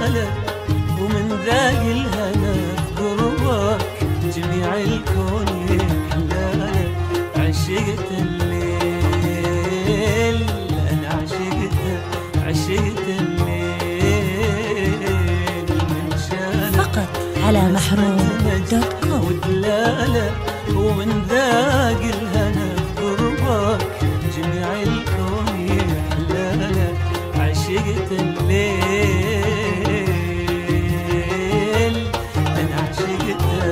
ودلالك ومن ذاق الهنا قربك جميع الكون يحلالك. عشقت الليل أنا عشقت الليل من شانك فقط على محروم.com. ودلالك ومن ذاق الهنا قربك جميع الكون يحلالك. عشقت الليل أنا عشقتها.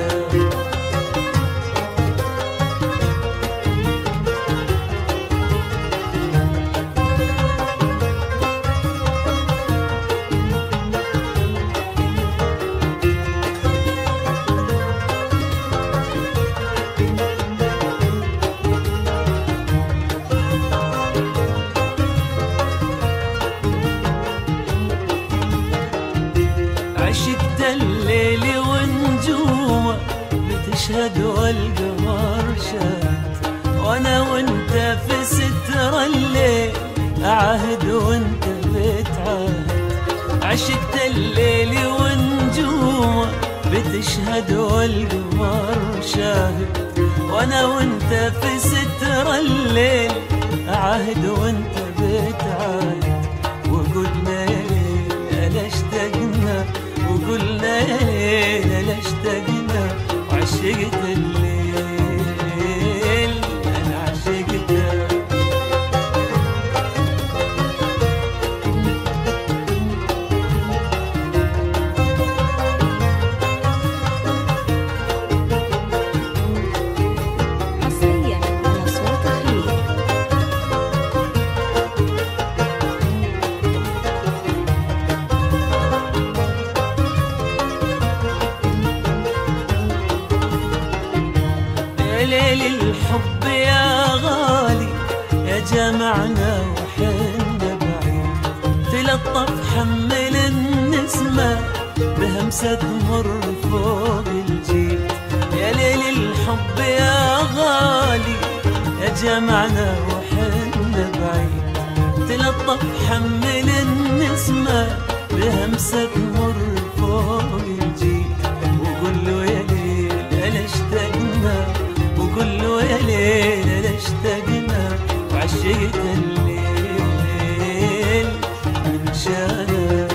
عشقت الليل ونجومه بتشهد والقمر شاهد، وانا وانت في ستر الليل اعهد وانت بتعاهد. عشقت الليل ونجومه بتشهد والقمر شاهد، وانا وانت في ستر الليل اعهد وانت بتعاهد. وقلنا يا ليل الا اشتقنا، وقلنا يا ليل الا اشتقنا. وعشقت الليل انا عشقتها. حصريا على صوت الخليج. يا ليل الحب يا غالي يا جمعنا وحنا بعيد، تلطف حمل النسمة بهمسة مر فوق الجيل. يا ليل الحب يا غالي يا جمعنا وحنا بعيد، تلطف حمل النسمة بهمسة مر فوق الجيل. وقول له يا ليل ألا اشتقنا، وقول له يا ليل ألا اشتقنا. وعشقت الليل من شانك.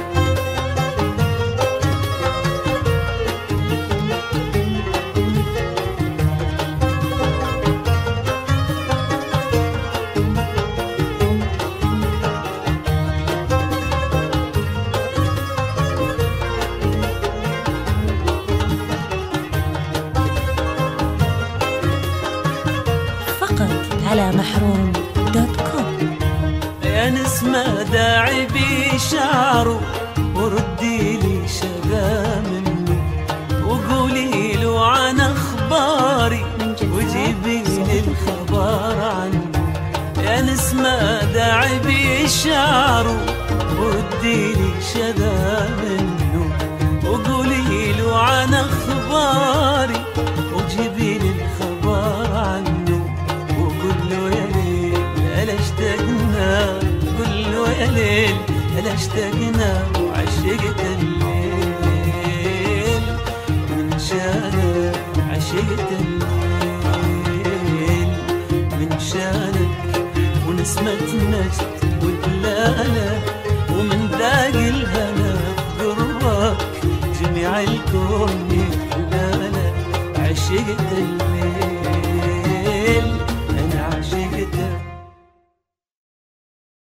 فقط على محروم.com. يا نسمة داعي بشعره وردي لي شذا منه، وقولي له عن اخباري وجيبي لي الخبر عنه. يا نسمة داعي بشعره وردي لي شذا منه، وقولي له عن اخباري وجيبي لي الخبر عنه. وقول له يا ليل ألا اشتقنا، قل له يا ليل ألا اشتقنا. وعشقت الليل من شانك. عشقت الليل من شانك. ونسمة مجد ودلالك ومن ذاق الهنا قربك جميع الكون